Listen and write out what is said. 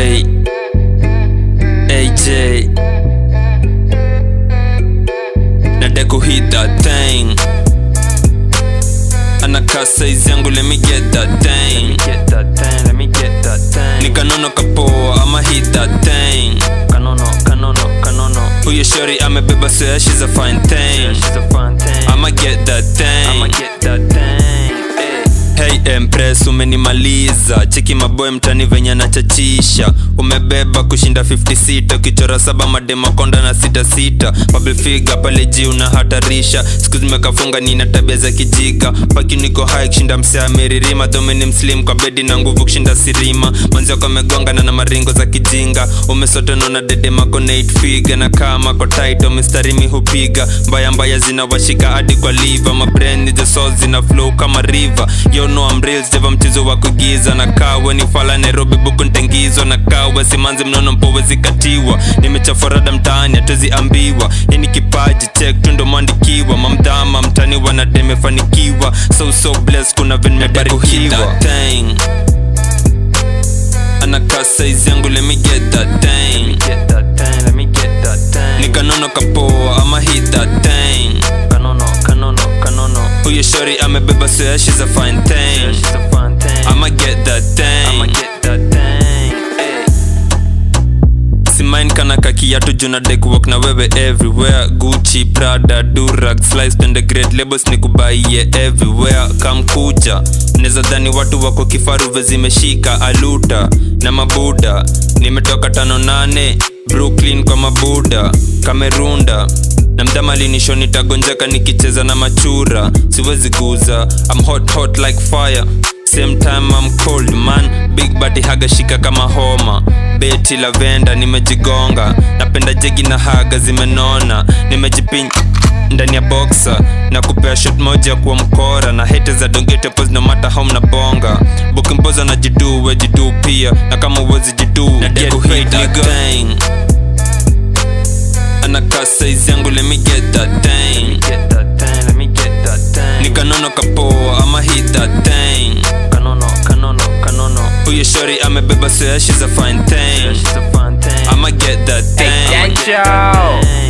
Way AJ Nadeko hit that thing. Anaka size yangu, let me get that thing. Nikanono kapoa, I'ma hit that thing. Huyo shorty amebeba, so yeah, she's a fine thing. I'ma get that thing. Hey Empress, umenimaliza. Cheki maboy mtani venye nachachisha. Umebeba kushinda 56. Ukichora 7 madema konda na 6-6. Bubble figure pale ji unahatarisha. Siku zimekafunga nina tabia za kijiga. Paki niko high kushinda msea meririma. Dome ni mslim kwa bedi na nguvu kushinda sirima. Manzi wako megonga na maringo za kijinga. Umesoto nona dede mako na 8 figure. Na kama kwa tight umestari mi hupiga. Mbaya mbaya zina washika hadi kwa liver. My brain is the soul zina flow kama river. Yo no I'm real, sijava mchezo wa kugiza. Na kawe ni fala Nairobi buku ntengizwa. Na kawe simanzi mnono mpowe zikatiwa. Nimechaforada mtaani hatuwezi ambiwa. Hii ni kipaji check tundo mandikiwa. Mamdama mtani wanademe fanikiwa. So blessed kuna veni mebarikiwa. Anaka size yangu, let me get that thing. Nikanono kapoa, I'ma hit that thing. Huyo shorty amebeba, so yeah, she's a fine thing. I'ma get that thing. Simain kana kakiyatu juna deku walk na wewe everywhere. Gucci, Prada, Durag, sliced on the great labels nikubaie everywhere. Kamkuja neza dhani watu wako kifaru vezimeshika aluta na mabuda. Nimetoka 5-8 Brooklyn kwa mabuda Kamerunda. Na mdama linisho nitagonjeka nikicheza na machura. Siwezi guza, I'm hot like fire. Same time I'm cold man. Big body haga shika kama homa. Beti lavenda nimejigonga. Napenda jegi na haga zimenona. Nimejipin ndani ya boxer. Na kupea shot moja kwa mkora. Na haters za dongete pose no matter how mnabonga. Booking pose na jidu we jidu pia. Na kama uwezi jidu na get paid nigga. Anaka size yangu, let me get that thing. Nikanono kapoa, I'ma hit that thing. Huyo shorty amebeba, so yeah, she's a fine thing. I'ma get that thing.